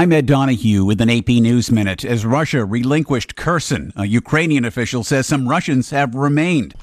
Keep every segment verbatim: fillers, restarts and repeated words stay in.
I'm Ed Donahue with an A P News Minute. As Russia relinquished Kherson, a Ukrainian official says some Russians have remained.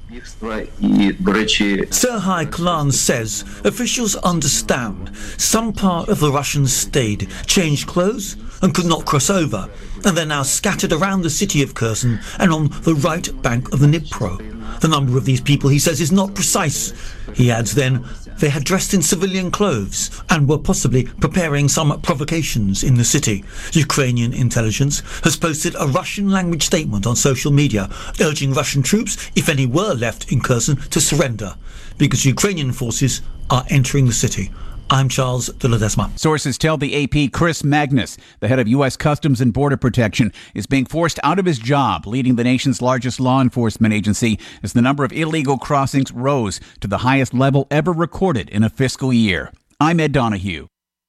Serhiy Klan says officials understand some part of the Russians stayed, changed clothes and could not cross over, and they're now scattered around the city of Kherson and on the right bank of the Dnipro. The number of these people, he says, is not precise. He adds then, they had dressed in civilian clothes and were possibly preparing some provocations in the city. Ukrainian intelligence has posted a Russian-language statement on social media urging Russian troops, if any were left in Kherson, to surrender because Ukrainian forces are entering the city. I'm Charles de Ledesma. Sources tell the A P Chris Magnus, the head of U S Customs and Border Protection, is being forced out of his job, leading the nation's largest law enforcement agency, as the number of illegal crossings rose to the highest level ever recorded in a fiscal year. I'm Ed Donahue.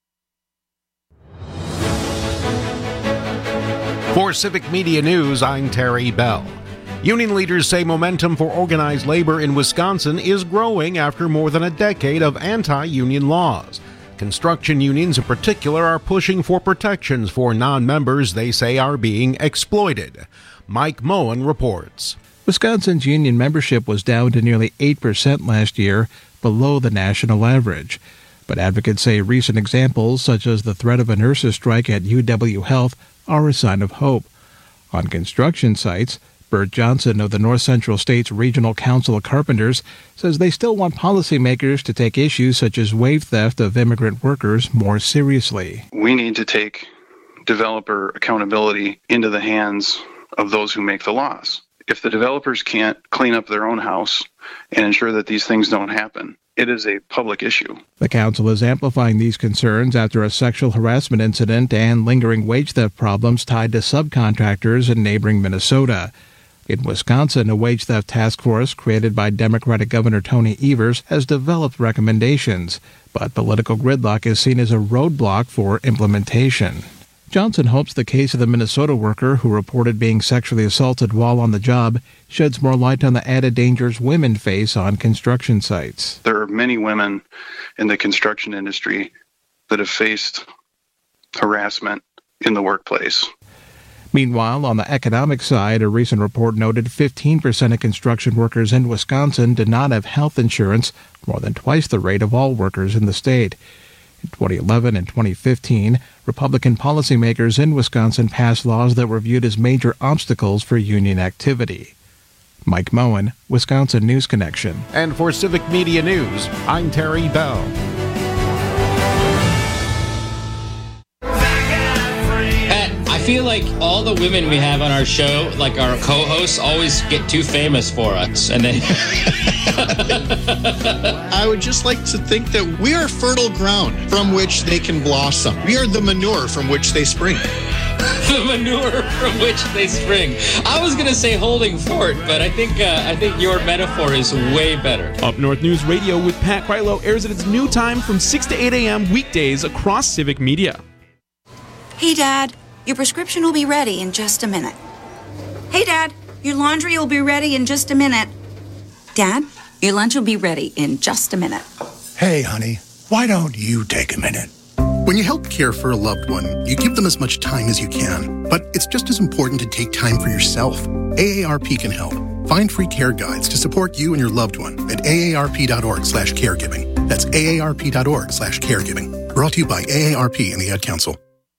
For Civic Media News, I'm Terry Bell. Union leaders say momentum for organized labor in Wisconsin is growing after more than a decade of anti-union laws. Construction unions in particular are pushing for protections for non-members they say are being exploited. Mike Moen reports. Wisconsin's union membership was down to nearly eight percent last year, below the national average. But advocates say recent examples, such as the threat of a nurses' strike at U W Health, are a sign of hope. On construction sites, Bert Johnson of the North Central States Regional Council of Carpenters says they still want policymakers to take issues such as wage theft of immigrant workers more seriously. We need to take developer accountability into the hands of those who make the laws. If the developers can't clean up their own house and ensure that these things don't happen, it is a public issue. The council is amplifying these concerns after a sexual harassment incident and lingering wage theft problems tied to subcontractors in neighboring Minnesota. In Wisconsin, a wage theft task force created by Democratic Governor Tony Evers has developed recommendations, but political gridlock is seen as a roadblock for implementation. Johnson hopes the case of the Minnesota worker who reported being sexually assaulted while on the job sheds more light on the added dangers women face on construction sites. There are many women in the construction industry that have faced harassment in the workplace. Meanwhile, on the economic side, a recent report noted fifteen percent of construction workers in Wisconsin did not have health insurance, more than twice the rate of all workers in the state. In twenty eleven and twenty fifteen, Republican policymakers in Wisconsin passed laws that were viewed as major obstacles for union activity. Mike Moen, Wisconsin News Connection. And for Civic Media News, I'm Terry Bell. I feel like all the women we have on our show, like our co-hosts, always get too famous for us. And then I would just like to think that we are fertile ground from which they can blossom. We are the manure from which they spring. The manure from which they spring. I was going to say holding fort, but I think uh, I think your metaphor is way better. Up North News Radio with Pat Krylo airs at its new time from six to eight a.m. weekdays across Civic Media. Hey, Dad. Your prescription will be ready in just a minute. Hey, Dad, your laundry will be ready in just a minute. Dad, your lunch will be ready in just a minute. Hey, honey, why don't you take a minute? When you help care for a loved one, you give them as much time as you can. But it's just as important to take time for yourself. A A R P can help. Find free care guides to support you and your loved one at A A R P dot org slash caregiving. That's A A R P dot org slash caregiving. Brought to you by A A R P and the Ad Council.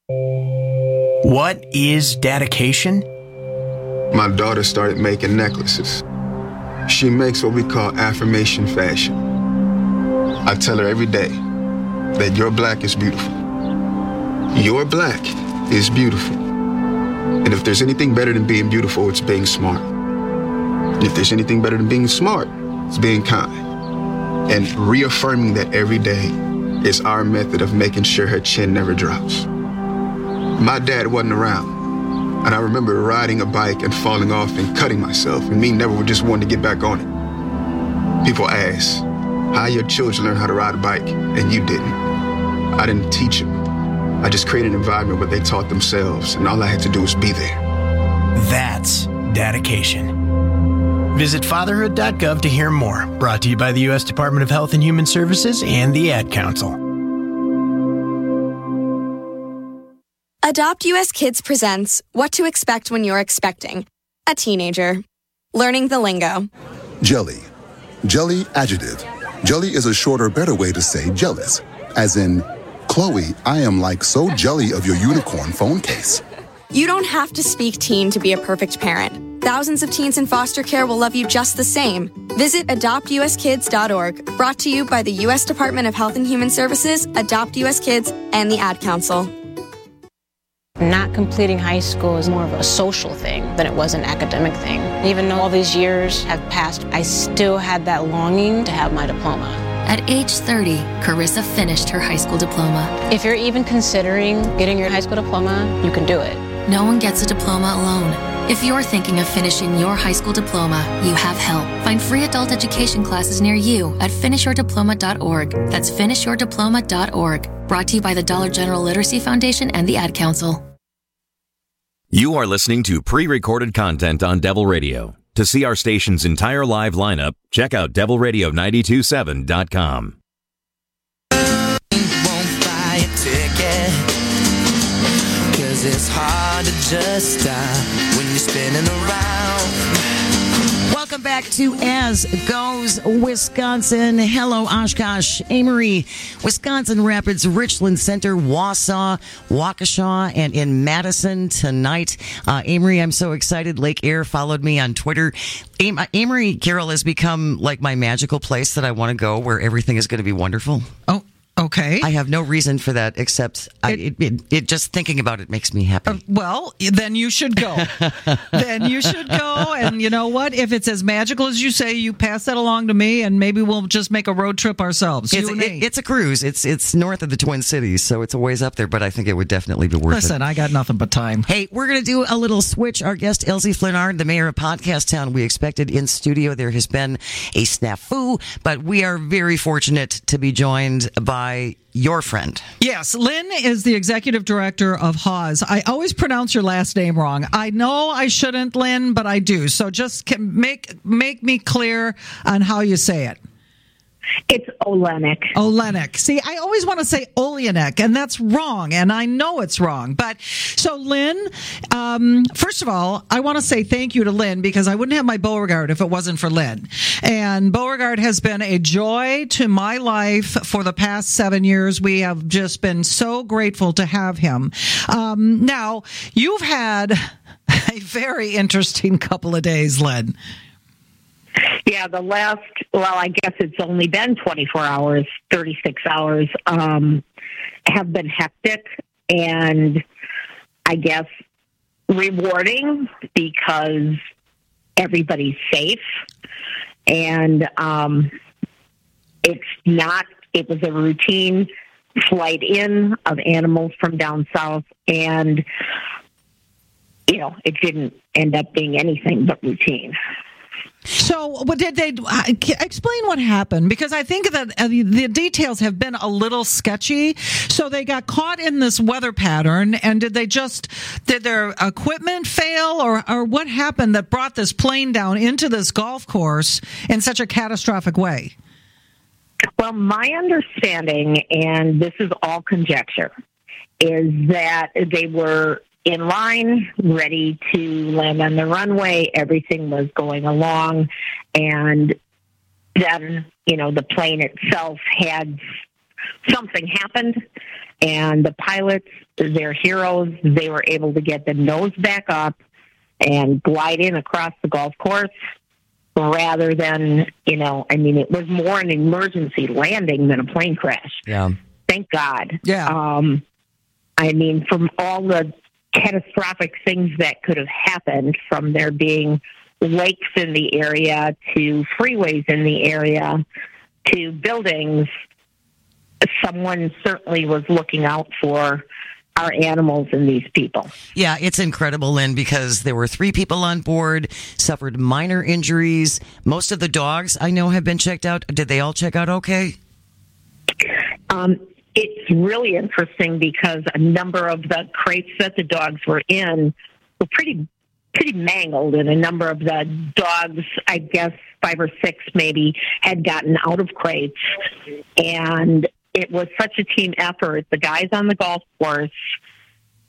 What is dedication? My daughter started making necklaces. She makes what we call affirmation fashion. I tell her every day that your black is beautiful. Your black is beautiful. And if there's anything better than being beautiful, it's being smart. And if there's anything better than being smart, it's being kind. And reaffirming that every day is our method of making sure her chin never drops. My dad wasn't around, and I remember riding a bike and falling off and cutting myself, and me never just wanting to get back on it. People ask, how your children learn how to ride a bike, and you didn't. I didn't teach them. I just created an environment where they taught themselves, and all I had to do was be there. That's dedication. Visit fatherhood dot gov to hear more. Brought to you by the U S Department of Health and Human Services and the Ad Council. Adopt U S Kids presents What to Expect When You're Expecting a Teenager. Learning the lingo. Jelly. Jelly adjective. Jelly is a shorter, better way to say jealous. As in, Chloe, I am like so jelly of your unicorn phone case. You don't have to speak teen to be a perfect parent. Thousands of teens in foster care will love you just the same. Visit adopt u s kids dot org. Brought to you by the U S Department of Health and Human Services, Adopt U S Kids, and the Ad Council. Not completing high school is more of a social thing than it was an academic thing. Even though all these years have passed, I still had that longing to have my diploma. At age thirty, Carissa finished her high school diploma. If you're even considering getting your high school diploma, you can do it. No one gets a diploma alone. If you're thinking of finishing your high school diploma, you have help. Find free adult education classes near you at finish your diploma dot org. That's finish your diploma dot org. Brought to you by the Dollar General Literacy Foundation and the Ad Council. You are listening to pre-recorded content on Devil Radio. To see our station's entire live lineup, check out devil radio nine two seven dot com. Won't buy a ticket, 'cause it's hard to just stop when you're spinning around. Welcome back to As Goes Wisconsin. Hello, Oshkosh, Amory, Wisconsin Rapids, Richland Center, Wausau, Waukesha, and in Madison tonight. Uh, Amory, I'm so excited. Lake Air followed me on Twitter. Am- Amory, Carol, has become like my magical place that I want to go where everything is going to be wonderful. Oh. Okay. I have no reason for that except I, it, it, it just thinking about it makes me happy. Uh, well, then you should go. Then you should go. And you know what? If it's as magical as you say, you pass that along to me and maybe we'll just make a road trip ourselves. It's, it, it's a cruise. It's it's north of the Twin Cities, so it's a ways up there, but I think it would definitely be worth Listen, it. Listen, I got nothing but time. Hey, we're going to do a little switch. Our guest, Elsie Flinard, the mayor of Podcast Town, we expected in studio. There has been a snafu, but we are very fortunate to be joined by your friend. Yes, Lynn is the executive director of Haws. I always pronounce your last name wrong. I know I shouldn't, Lynn, but I do. So just can make make me clear on how you say it. It's Olenek. Olenek. See, I always want to say Olenek, and that's wrong, and I know it's wrong. But so, Lynn, um, first of all, I want to say thank you to Lynn because I wouldn't have my Beauregard if it wasn't for Lynn. And Beauregard has been a joy to my life for the past seven years. We have just been so grateful to have him. Um, now, you've had a very interesting couple of days, Lynn. Yeah, the last, well, I guess it's only been twenty-four hours, thirty-six hours, um, have been hectic and I guess rewarding because everybody's safe. And um, it's not, it was a routine flight in of animals from down south and, you know, it didn't end up being anything but routine. So, what did they uh, explain what happened? Because I think that uh, the, the details have been a little sketchy. So they got caught in this weather pattern, and did they just did their equipment fail, or or what happened that brought this plane down into this golf course in such a catastrophic way? Well, my understanding, and this is all conjecture, is that they were in line, ready to land on the runway. Everything was going along. And then, you know, the plane itself had something happened. And the pilots, they're heroes. They were able to get the nose back up and glide in across the golf course rather than, you know, I mean, it was more an emergency landing than a plane crash. Yeah. Thank God. Yeah. Um, I mean, from all the catastrophic things that could have happened, from there being lakes in the area to freeways in the area to buildings, someone certainly was looking out for our animals and these people. Yeah, it's incredible, Lynn, because there were three people on board, suffered minor injuries. Most of the dogs I know have been checked out. Did they all check out okay? Um, It's really interesting because a number of the crates that the dogs were in were pretty pretty mangled, and a number of the dogs, I guess five or six maybe, had gotten out of crates. And it was such a team effort. The guys on the golf course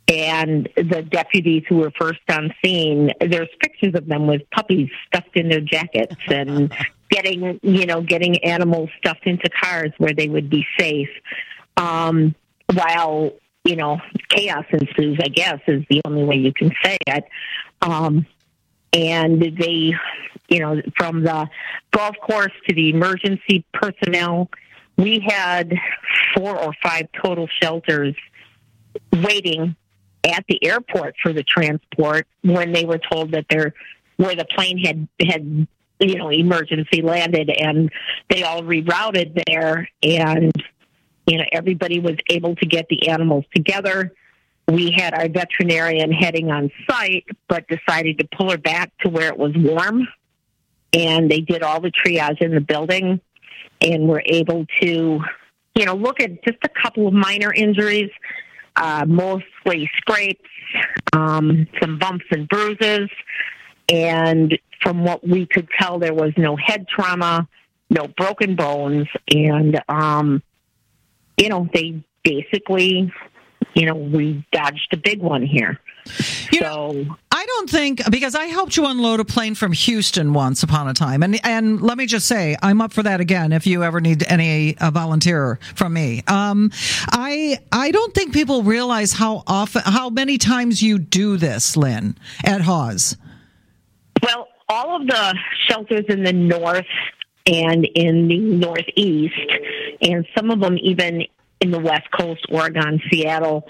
And the deputies who were first on scene, there's pictures of them with puppies stuffed in their jackets and getting, you know, getting animals stuffed into cars where they would be safe. Um, while, you know, chaos ensues, I guess, is the only way you can say it. Um, and they, you know, from the golf course to the emergency personnel, we had four or five total shelters waiting at the airport for the transport when they were told that they're where the plane had had you know emergency landed, and they all rerouted there, and you know everybody was able to get the animals together. We had our veterinarian heading on site, but decided to pull her back to where it was warm, and they did all the triage in the building, and were able to you know look at just a couple of minor injuries. Uh, mostly scrapes, um, some bumps and bruises, and from what we could tell, there was no head trauma, no broken bones, and, um, you know, they basically, you know, we dodged a big one here. You so know, I don't think, because I helped you unload a plane from Houston once upon a time, and and let me just say, I'm up for that again if you ever need any uh, volunteer from me. Um, I I don't think people realize how often, how many times you do this, Lynn, at Hawes. Well, all of the shelters in the north and in the northeast, and some of them even in the West Coast, Oregon, Seattle,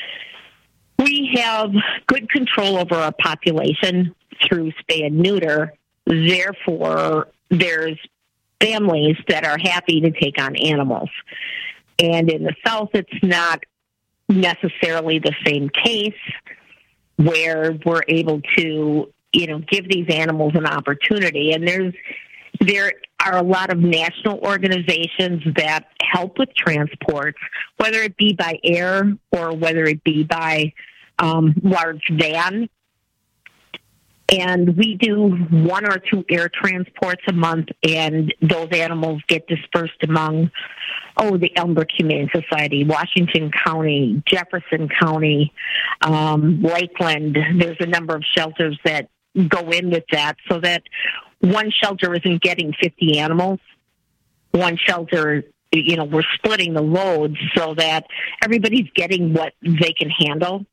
we have good control over our population through spay and neuter. Therefore, there's families that are happy to take on animals. And in the South, it's not necessarily the same case where we're able to, you know, give these animals an opportunity. And there's there are a lot of national organizations that help with transports, whether it be by air or whether it be by um, large van. And we do one or two air transports a month, and those animals get dispersed among, oh, the Elmbrook Humane Society, Washington County, Jefferson County, um, Lakeland. There's a number of shelters that go in with that, so that one shelter isn't getting fifty animals. One shelter, you know, we're splitting the loads so that everybody's getting what they can handle.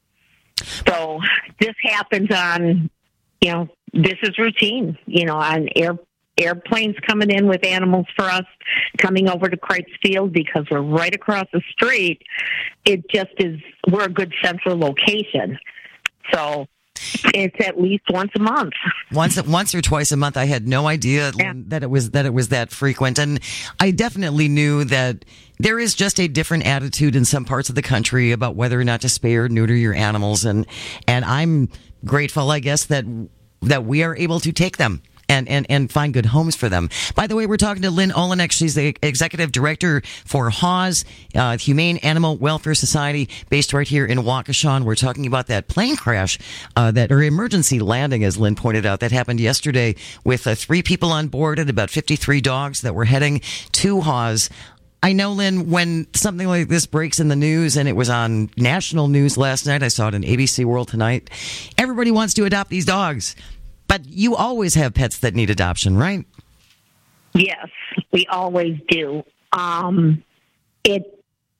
So this happens on, you know, this is routine, you know, on air, airplanes coming in with animals for us, coming over to Kreitz Field because we're right across the street. It just is, we're a good central location. So it's at least once a month. Once, once or twice a month. I had no idea yeah. that it was that it was that frequent, and I definitely knew that there is just a different attitude in some parts of the country about whether or not to spay or neuter your animals, and and I'm grateful, I guess, that that we are able to take them and, and, and find good homes for them. By the way, we're talking to Lynn Olenek. She's the executive director for Hawes, uh, Humane Animal Welfare Society, based right here in Waukesha. And we're talking about that plane crash, uh, that or emergency landing, as Lynn pointed out, that happened yesterday with uh, three people on board and about fifty-three dogs that were heading to Hawes. I know, Lynn, when something like this breaks in the news, and it was on national news last night, I saw it on A B C World Tonight, everybody wants to adopt these dogs. But you always have pets that need adoption, right? Yes, we always do. Um, it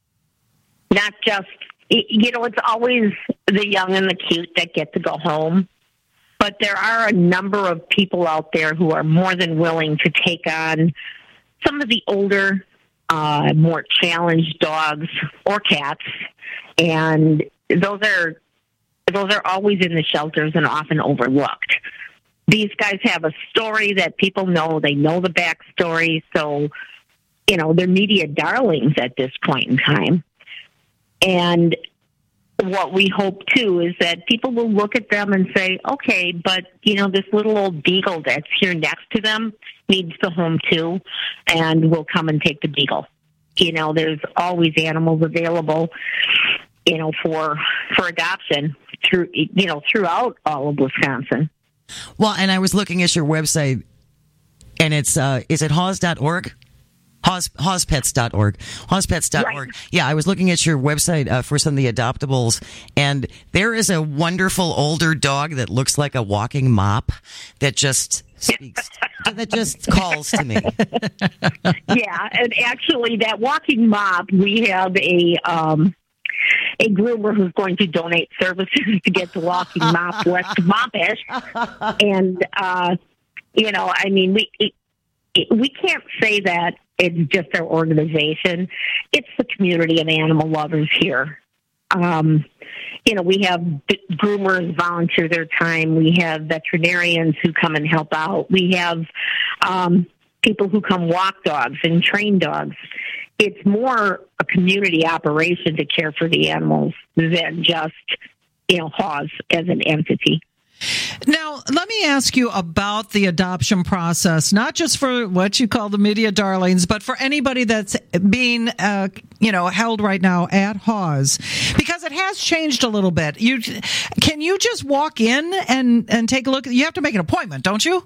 not just, you know, it's always the young and the cute that get to go home. But there are a number of people out there who are more than willing to take on some of the older, uh, more challenged dogs or cats. And those are, those are always in the shelters and often overlooked. These guys have a story that people know. They know the backstory. So, you know, they're media darlings at this point in time. And what we hope, too, is that people will look at them and say, okay, but, you know, this little old beagle that's here next to them needs the home, too, and we'll come and take the beagle. You know, there's always animals available, you know, for for adoption through, you know, throughout all of Wisconsin. Well, and I was looking at your website, and it's, uh, is it Hawes dot org? Haws, haws pets dot org. haws pets dot org. Right. Yeah, I was looking at your website uh, for some of the adoptables, and there is a wonderful older dog that looks like a walking mop that just speaks, that just calls to me. Yeah, and actually, that walking mop, we have a um, a groomer who's going to donate services to get the walking mop less moppish, and uh, you know, I mean, we it, it, we can't say that it's just our organization; it's the community of animal lovers here. Um, you know, we have groomers volunteer their time. We have veterinarians who come and help out. We have um, people who come walk dogs and train dogs. It's more a community operation to care for the animals than just, you know, Haws as an entity. Now, let me ask you about the adoption process, not just for what you call the media darlings, but for anybody that's being, uh, you know, held right now at Haws, because it has changed a little bit. You can you just walk in and, and take a look? You have to make an appointment, don't you?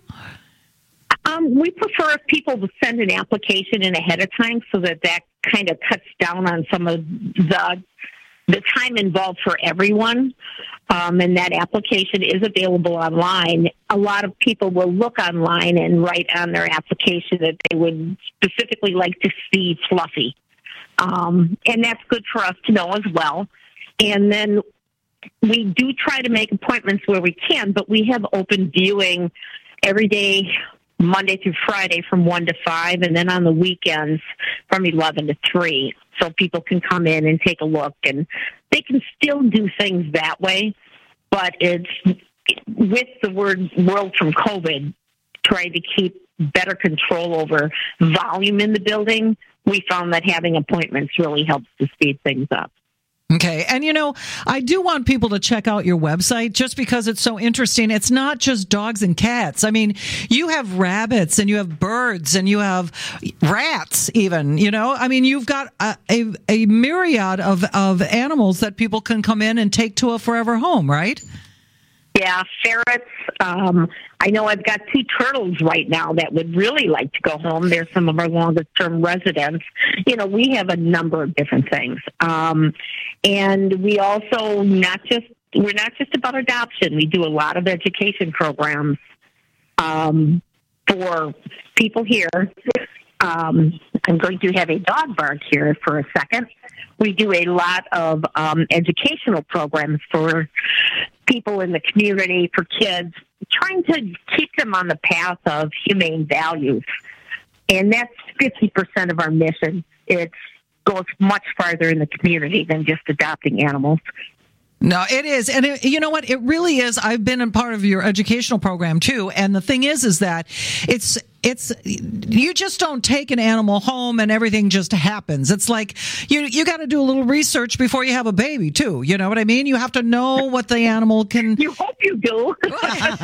Um, we prefer if people to send an application in ahead of time so that that kind of cuts down on some of the the time involved for everyone. Um, and that application is available online. A lot of people will look online and write on their application that they would specifically like to see Fluffy. Um, and that's good for us to know as well. And then we do try to make appointments where we can, but we have open viewing every day, Monday through Friday from one to five, and then on the weekends from eleven to three. So people can come in and take a look, and they can still do things that way. But it's, with the word world from COVID, trying to keep better control over volume in the building, we found that having appointments really helps to speed things up. Okay. And, you know, I do want people to check out your website just because it's so interesting. It's not just dogs and cats. I mean, you have rabbits and you have birds and you have rats even, you know. I mean, you've got a, a, a myriad of, of animals that people can come in and take to a forever home, right? Yeah, ferrets. Um, I know I've got two turtles right now that would really like to go home. They're some of our longest-term residents. You know, we have a number of different things. Um, and we also not just, we're not just about adoption. We do a lot of education programs um, for people here. Um, I'm going to have a dog bark here for a second. We do a lot of um, educational programs for people in the community, for kids, trying to keep them on the path of humane values. And that's fifty percent of our mission. It goes much farther in the community than just adopting animals. No, it is. And it, you know what? It really is. I've been a part of your educational program too. And the thing is, is that it's, it's, you just don't take an animal home and everything just happens. It's like you, you got to do a little research before you have a baby too. You know what I mean? You have to know what the animal can. You hope you do. But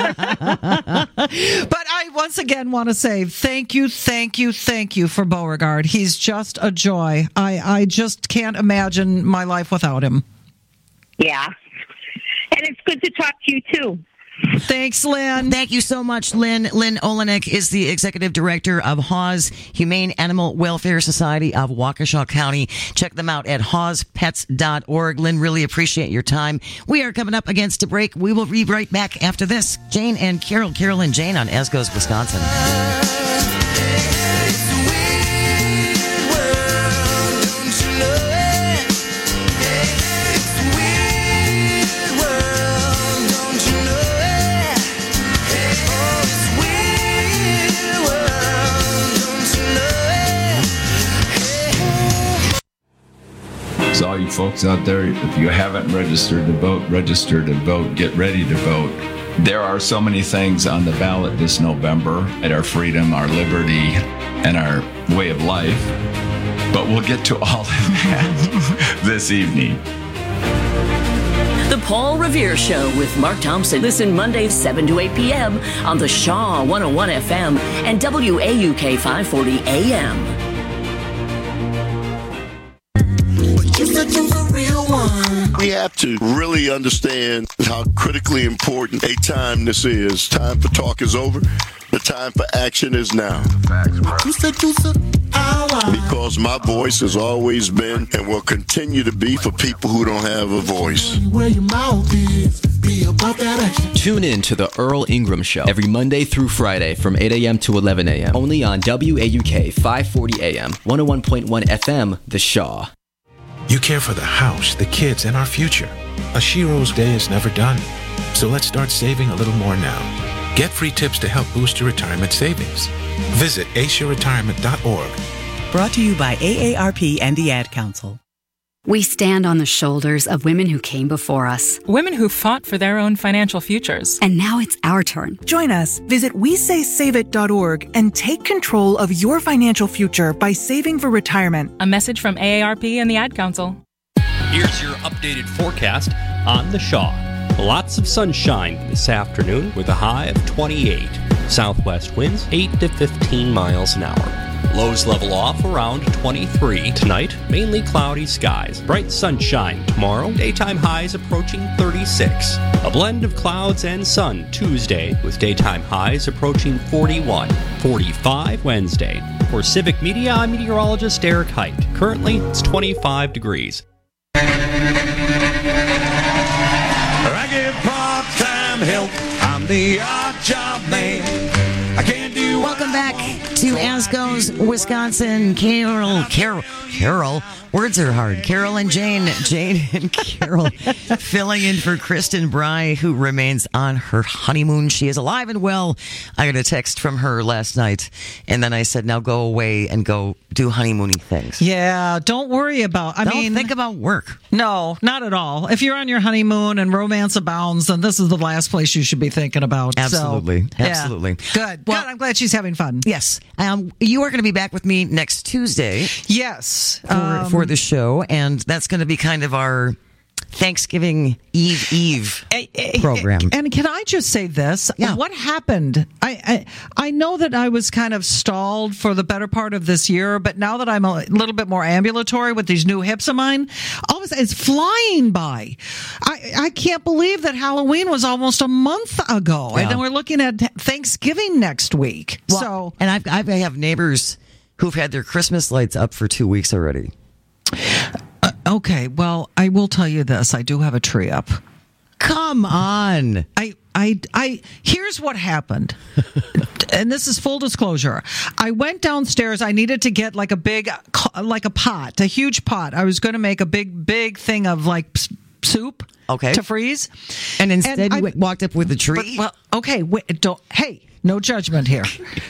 I once again want to say thank you, thank you, thank you for Beauregard. He's just a joy. I, I just can't imagine my life without him. Yeah. And it's good to talk to you, too. Thanks, Lynn. Thank you so much, Lynn. Lynn Olenek is the executive director of Haws Humane Animal Welfare Society of Waukesha County. Check them out at haws pets dot org. Lynn, really appreciate your time. We are coming up against a break. We will be right back after this. Jane and Carol, Carol and Jane on As Goes Wisconsin. So all you folks out there, if you haven't registered to vote, register to vote, get ready to vote. There are so many things on the ballot this November at our freedom, our liberty, and our way of life. But we'll get to all of that this evening. The Paul Revere Show with Mark Thompson. Listen Mondays seven to eight p.m. on the Shaw one oh one F M and W A U K five forty A M. We have to really understand how critically important a time this is. Time for talk is over. The time for action is now. Facts, bro. because my voice has always been and will continue to be for people who don't have a voice. Where your mouth is, be about that action. Tune in to the Earl Ingram Show every Monday through Friday from eight a.m. to eleven a.m. only on W A U K five forty A M, one oh one point one F M, The Shaw. You care for the house, the kids, and our future. A Shiro's day is never done. So let's start saving a little more now. Get free tips to help boost your retirement savings. Visit asia retirement dot org. Brought to you by A A R P and the Ad Council. We stand on the shoulders of women who came before us. Women who fought for their own financial futures. And now it's our turn. Join us. Visit we say save it dot org and take control of your financial future by saving for retirement. A message from A A R P and the Ad Council. Here's your updated forecast on the Shaw. Lots of sunshine this afternoon with a high of twenty-eight. Southwest winds eight to fifteen miles an hour. Lows level off around twenty-three. Tonight, mainly cloudy skies. Bright sunshine tomorrow. Daytime highs approaching thirty-six. A blend of clouds and sun Tuesday with daytime highs approaching forty-one. forty-five Wednesday. For Civic Media, I'm meteorologist Eric Height. Currently, it's twenty-five degrees. I give part-time help. I'm the odd job man. I can't do. Welcome back to As Goes Wisconsin. Carol, Carol, Carol. Words are hard. Carol and Jane, Jane and Carol, filling in for Kristen Bry, who remains on her honeymoon. She is alive and well. I got a text from her last night, and then I said, "Now go away and go do honeymoony things." Yeah, don't worry about. I don't mean, think about work. No, not at all. If you're on your honeymoon and romance abounds, then this is the last place you should be thinking about. Absolutely, so, absolutely. Yeah. Good. Well, Good. I'm glad she's having fun. Yes. Um, you are going to be back with me next Tuesday. Yes. For, um, for the show, and that's going to be kind of our Thanksgiving Eve Eve program. And can I just say this? Yeah. What happened? I, I I know that I was kind of stalled for the better part of this year, but now that I'm a little bit more ambulatory with these new hips of mine, all of a sudden it's flying by. I, I can't believe that Halloween was almost a month ago, Yeah. and then we're looking at Thanksgiving next week. Well, so, and I've, I've I have neighbors who've had their Christmas lights up for two weeks already. Uh, okay, well, I will tell you this. I do have a tree up. Come on. I, I, I, here's what happened. And this is full disclosure. I went downstairs. I needed to get like a big, like a pot, a huge pot. I was going to make a big, big thing of like soup. Okay. To freeze. And instead and you I, walked up with a tree? But, well, okay, wait, don't, hey, no judgment here.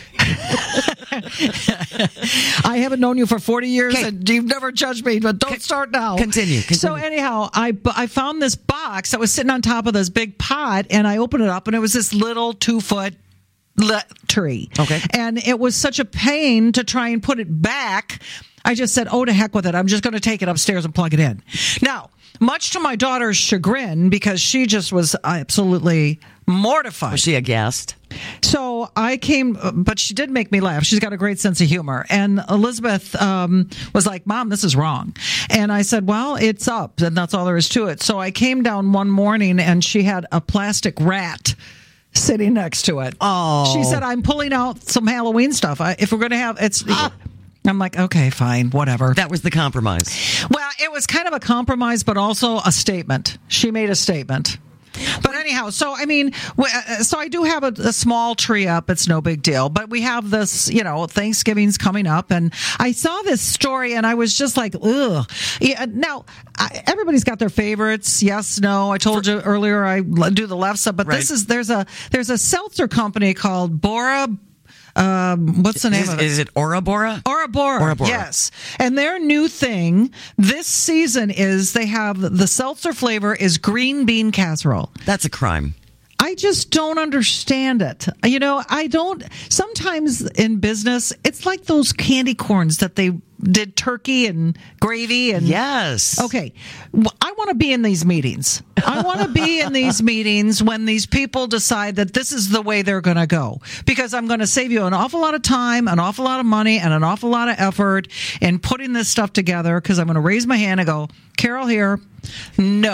I haven't known you for forty years, okay. and you've never judged me, but don't Con- start now. Continue, continue. So anyhow, I, I found this box that was sitting on top of this big pot, and I opened it up, and it was this little two-foot le- tree. Okay. And it was such a pain to try and put it back. I just said, oh, to heck with it. I'm just going to take it upstairs and plug it in. Now, much to my daughter's chagrin, because she just was absolutely mortified. Was she aghast? So I came, but she did make me laugh. She's got a great sense of humor. And Elizabeth um, was like, Mom, this is wrong. And I said, well, it's up, and that's all there is to it. So I came down one morning, and she had a plastic rat sitting next to it. Oh. She said, I'm pulling out some Halloween stuff. I, if we're going to have, it's... Ah. I'm like, okay, fine, whatever. That was the compromise. Well, it was kind of a compromise, but also a statement. She made a statement. But anyhow, so I mean, so I do have a, a small tree up. It's no big deal. But we have this, you know, Thanksgiving's coming up, and I saw this story, and I was just like, ugh. Yeah, now, I, everybody's got their favorites. Yes, no. I told you earlier I do the left side, but right. this is there's a there's a seltzer company called Bora. Um, what's the name is, of it? Is it Ora Bora? Ora Bora. Ora Bora. Yes. And their new thing this season is they have the seltzer flavor is green bean casserole. That's a crime. I just don't understand it. You know, I don't. Sometimes in business, it's like those candy corns that they did turkey and gravy and yes. Okay, I want to be in these meetings. I want to be in these meetings when these people decide that this is the way they're going to go, because I'm going to save you an awful lot of time, an awful lot of money, and an awful lot of effort in putting this stuff together. Because I'm going to raise my hand and go, Carol here, no.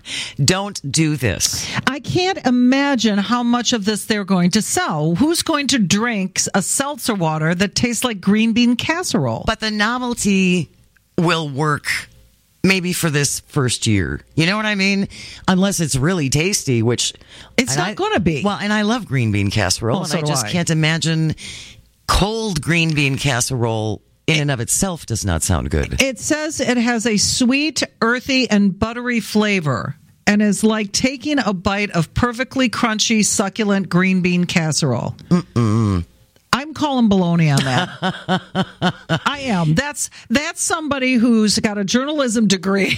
Don't do this. I can't imagine how much of this they're going to sell. Who's going to drink a seltzer water that tastes like green bean casserole? But the novelty will work maybe for this first year. You know what I mean? Unless it's really tasty, which... It's not going to be. Well, and I love green bean casserole, Oh, and so I do just I. can't imagine cold green bean casserole in and of itself does not sound good. It says it has a sweet, earthy, and buttery flavor and is like taking a bite of perfectly crunchy, succulent green bean casserole. Mm-mm. I'm calling baloney on that. I am. That's that's somebody who's got a journalism degree,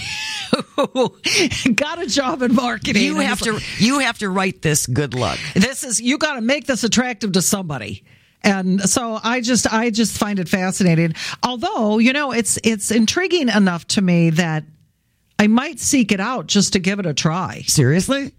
who got a job in marketing. You have to you have to write this. Good luck. This is you got to make this attractive to somebody. And so I just I just find it fascinating. Although, you know, it's it's intriguing enough to me that I might seek it out just to give it a try. Seriously?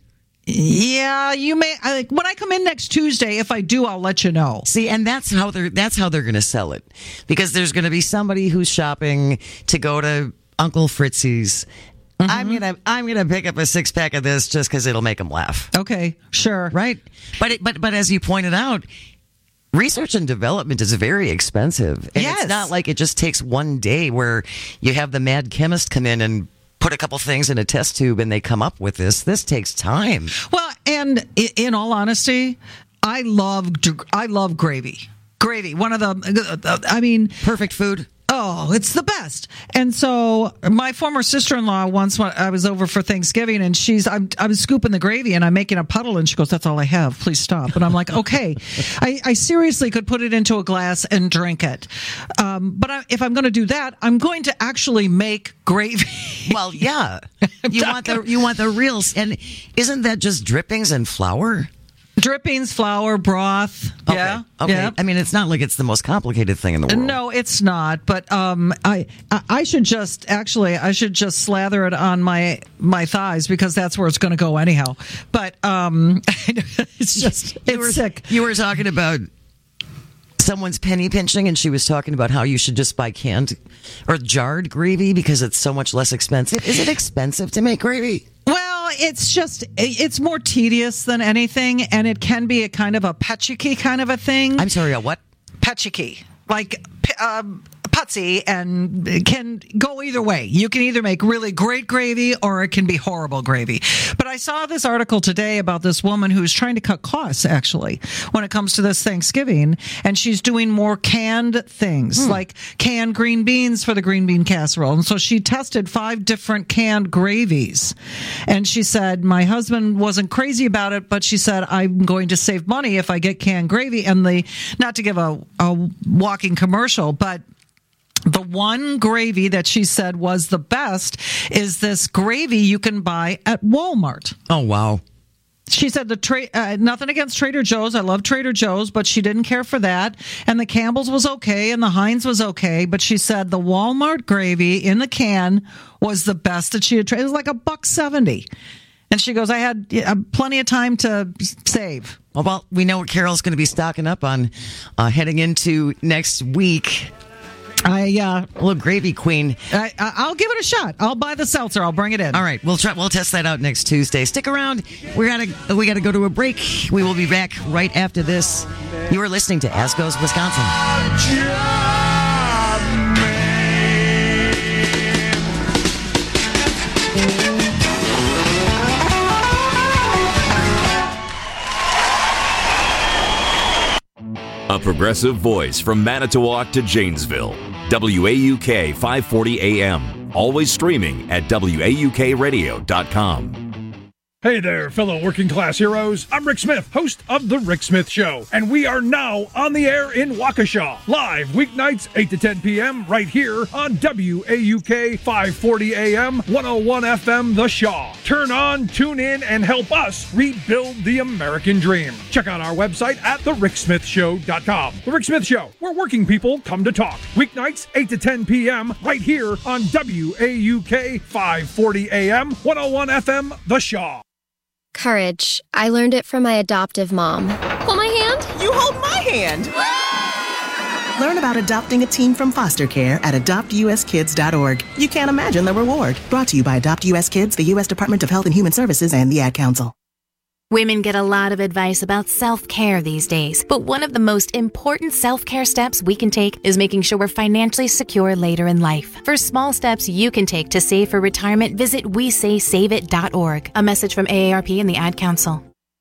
Yeah, you may. I, like, when I come in next Tuesday, if I do, I'll let you know. See, and that's how they're that's how they're going to sell it, because there's going to be somebody who's shopping to go to Uncle Fritzy's. Mm-hmm. I'm gonna I'm gonna pick up a six pack of this just because it'll make them laugh. Okay, sure, right? But it, but but as you pointed out, research and development is very expensive, and Yes. it's not like it just takes one day where you have the mad chemist come in and put a couple things in a test tube and they come up with this. This takes time. Well, and i- in all honesty, I love I love gravy. Gravy, one of the, I mean, perfect food. Oh, it's the best. And so my former sister-in-law, once when I was over for Thanksgiving, and she's, I'm, I'm scooping the gravy and I'm making a puddle, and she goes, "That's all I have. Please stop." And I'm like, okay, I, I seriously could put it into a glass and drink it. Um, but I, if I'm going to do that, I'm going to actually make gravy. Well, yeah, you want the you want the reals, and isn't that just drippings and flour? Drippings, flour, broth. Okay. Yeah. Okay. Yeah. I mean, it's not like it's the most complicated thing in the world. No, it's not. But um, I I I should just actually I should just slather it on my my thighs, because that's where it's going to go anyhow. But um, it's just it's you were, sick. You were talking about someone's penny pinching, and she was talking about how you should just buy canned or jarred gravy because it's so much less expensive. Is it expensive to make gravy? Well, it's just, it's more tedious than anything, and it can be a kind of a patsy kind of a thing. I'm sorry, a what? Patsy. Like, um, putsy, and it can go either way. You can either make really great gravy or it can be horrible gravy. But I saw this article today about this woman who's trying to cut costs, actually, when it comes to this Thanksgiving, and she's doing more canned things, Hmm. like canned green beans for the green bean casserole. And so she tested five different canned gravies. And she said, my husband wasn't crazy about it, but she said, I'm going to save money if I get canned gravy. And the, not to give a, a walking commercial, but the one gravy that she said was the best is this gravy you can buy at Walmart. Oh, wow. She said the tra- uh, nothing against Trader Joe's. I love Trader Joe's, but she didn't care for that. And the Campbell's was okay, and the Heinz was okay. But she said the Walmart gravy in the can was the best that she had tried. It was like a buck seventy. And she goes, I had uh, plenty of time to save. Well, well, we know what Carol's going to be stocking up on uh, heading into next week. I uh, a little gravy queen. I, I'll give it a shot. I'll buy the seltzer. I'll bring it in. All right, we'll try. We'll test that out next Tuesday. Stick around. We gotta we gotta go to a break. We will be back right after this. You are listening to As Goes Wisconsin. A progressive voice from Manitowoc to Janesville. W A U K five forty A M. Always streaming at W A U K radio dot com. Hey there, fellow working class heroes. I'm Rick Smith, host of The Rick Smith Show, and we are now on the air in Waukesha, live weeknights eight to ten p.m. right here on W A U K five forty A M, one oh one F M The Shaw. Turn on, tune in, and help us rebuild the American dream. Check out our website at the rick smith show dot com. The Rick Smith Show, where working people come to talk. Weeknights eight to ten p.m. right here on W A U K five forty A M, one oh one F M The Shaw. Courage. I learned it from my adoptive mom. Hold my hand. You hold my hand. Learn about adopting a teen from foster care at adopt u s kids dot org. You can't imagine the reward. Brought to you by Adopt U S Kids, the U S Department of Health and Human Services, and the Ad Council. Women get a lot of advice about self-care these days, but one of the most important self-care steps we can take is making sure we're financially secure later in life. For small steps you can take to save for retirement, visit we say save it dot org. A message from A A R P and the Ad Council.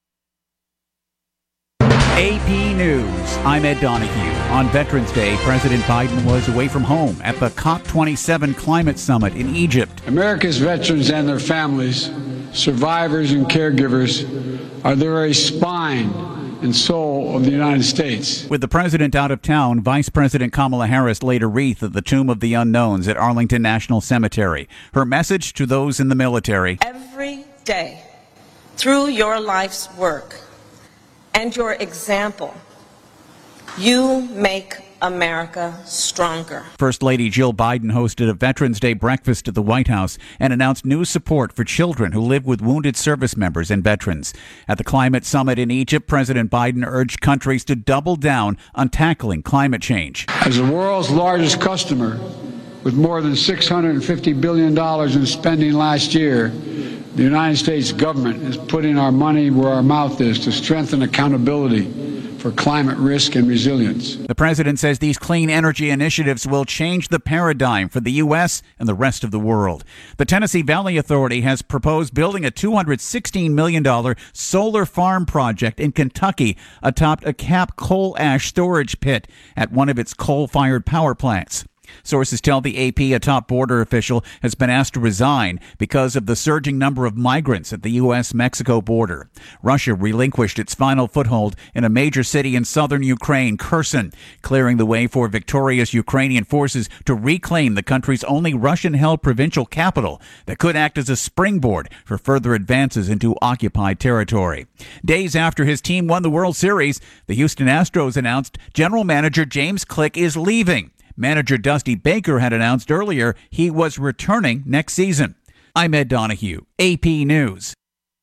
A P News. I'm Ed Donahue. On Veterans Day, President Biden was away from home at the COP twenty-seven Climate Summit in Egypt. America's veterans and their families, survivors and caregivers, are the very spine and soul of the United States. With the president out of town, Vice President Kamala Harris laid a wreath at the Tomb of the Unknowns at Arlington National Cemetery. Her message to those in the military: every day, through your life's work and your example, you make America stronger. First Lady Jill Biden hosted a Veterans Day breakfast at the White House and announced new support for children who live with wounded service members and veterans. At the climate summit in Egypt, President Biden urged countries to double down on tackling climate change. As the world's largest customer, with more than six hundred fifty billion dollars in spending last year, the United States government is putting our money where our mouth is to strengthen accountability for climate risk and resilience. The president says these clean energy initiatives will change the paradigm for the U S and the rest of the world. The Tennessee Valley Authority has proposed building a two hundred sixteen million dollars solar farm project in Kentucky atop a capped coal ash storage pit at one of its coal-fired power plants. Sources tell the A P a top border official has been asked to resign because of the surging number of migrants at the U S Mexico border. Russia relinquished its final foothold in a major city in southern Ukraine, Kherson, clearing the way for victorious Ukrainian forces to reclaim the country's only Russian-held provincial capital that could act as a springboard for further advances into occupied territory. Days after his team won the World Series, the Houston Astros announced general manager James Click is leaving. Manager Dusty Baker had announced earlier he was returning next season. I'm Ed Donahue, A P News.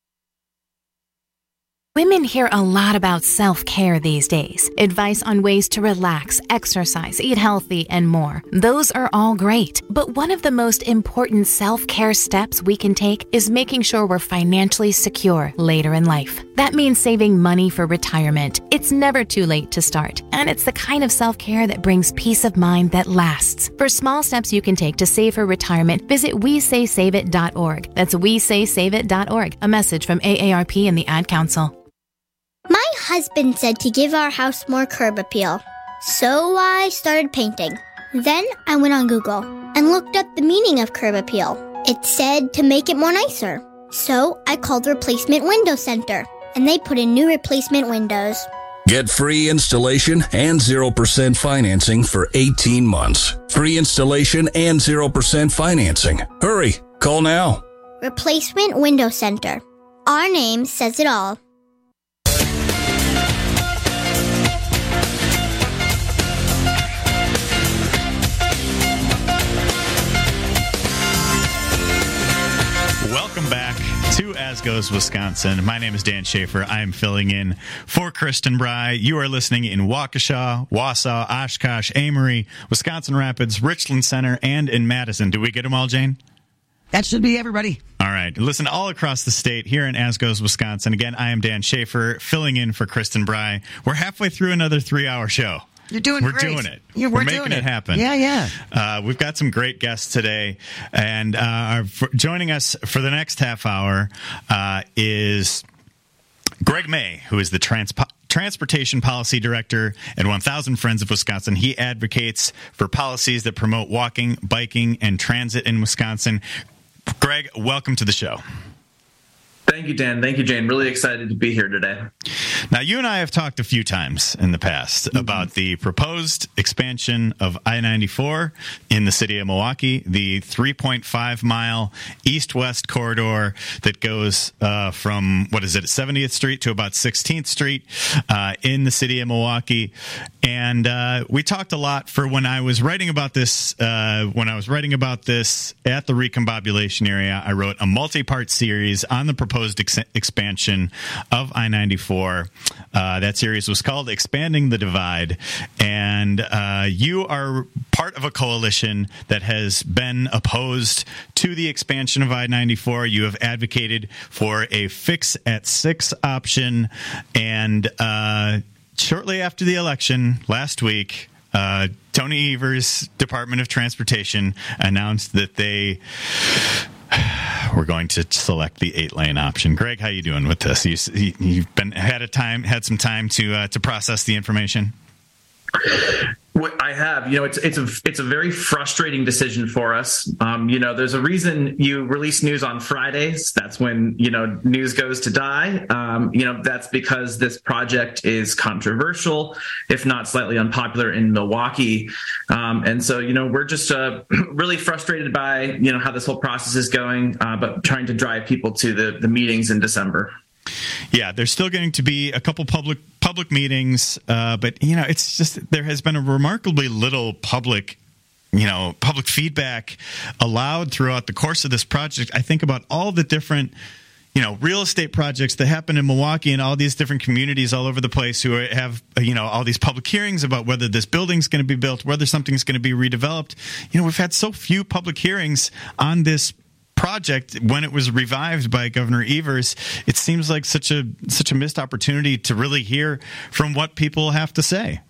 Women hear a lot about self-care these days. Advice on ways to relax, exercise, eat healthy, and more. Those are all great. But one of the most important self-care steps we can take is making sure we're financially secure later in life. That means saving money for retirement. It's never too late to start. And it's the kind of self-care that brings peace of mind that lasts. For small steps you can take to save for retirement, visit we say save it dot org. That's we say save it dot org. A message from A A R P and the Ad Council. My husband said to give our house more curb appeal, so I started painting. Then I went on Google and looked up the meaning of curb appeal. It said to make it more nicer. So I called Replacement Window Center, and they put in new replacement windows. Get free installation and zero percent financing for eighteen months. Free installation and zero percent financing. Hurry, call now. Replacement Window Center. Our name says it all. Welcome back to As Goes Wisconsin. My name is Dan Schaefer. I am filling in for Kristen Bry. You are listening in Waukesha, Wausau, Oshkosh, Amory, Wisconsin Rapids, Richland Center, and in Madison. Do we get them all, Jane? That should be everybody. All right. Listen, all across the state here in As Goes Wisconsin. Again, I am Dan Schaefer, filling in for Kristen Bry. We're halfway through another three-hour show. You're doing we're great. doing it. Yeah, we're, we're making doing it. it happen. Yeah, yeah. Uh, we've got some great guests today, and uh, for, joining us for the next half hour uh, is Greg May, who is the Transpo- Transportation Policy Director at one thousand Friends of Wisconsin. He advocates for policies that promote walking, biking, and transit in Wisconsin. Greg, welcome to the show. Thank you, Dan. Thank you, Jane. Really excited to be here today. Now, you and I have talked a few times in the past mm-hmm. about the proposed expansion of I ninety-four in the city of Milwaukee, the three point five mile east-west corridor that goes uh, from, what is it, seventieth Street to about sixteenth Street uh, in the city of Milwaukee. And uh, we talked a lot for when I was writing about this, uh, when I was writing about this at the Recombobulation area, I wrote a multi-part series on the proposed proposed ex- expansion of I ninety-four. Uh, that series was called Expanding the Divide, and uh, you are part of a coalition that has been opposed to the expansion of I ninety-four. You have advocated for a fix at six option, and uh, shortly after the election last week, uh, Tony Evers' Department of Transportation announced that they were going to select the eight-lane option. Greg, how you doing with this? You, you've been had a time had some time to uh, to process the information. I have. You know, it's it's a it's a very frustrating decision for us. Um, you know, there's a reason you release news on Fridays. That's when, you know, news goes to die. Um, you know, that's because this project is controversial, if not slightly unpopular in Milwaukee. Um, and so, you know, we're just uh, really frustrated by, you know, how this whole process is going, uh, but trying to drive people to the, the meetings in December. Yeah, there's still going to be a couple public public meetings, uh, but, you know, it's just there has been a remarkably little public, you know, public feedback allowed throughout the course of this project. I think about all the different, you know, real estate projects that happen in Milwaukee and all these different communities all over the place who have, you know, all these public hearings about whether this building's going to be built, whether something's going to be redeveloped. You know, we've had so few public hearings on this project when it was revived by Governor Evers. It seems like such a such a missed opportunity to really hear from what people have to say.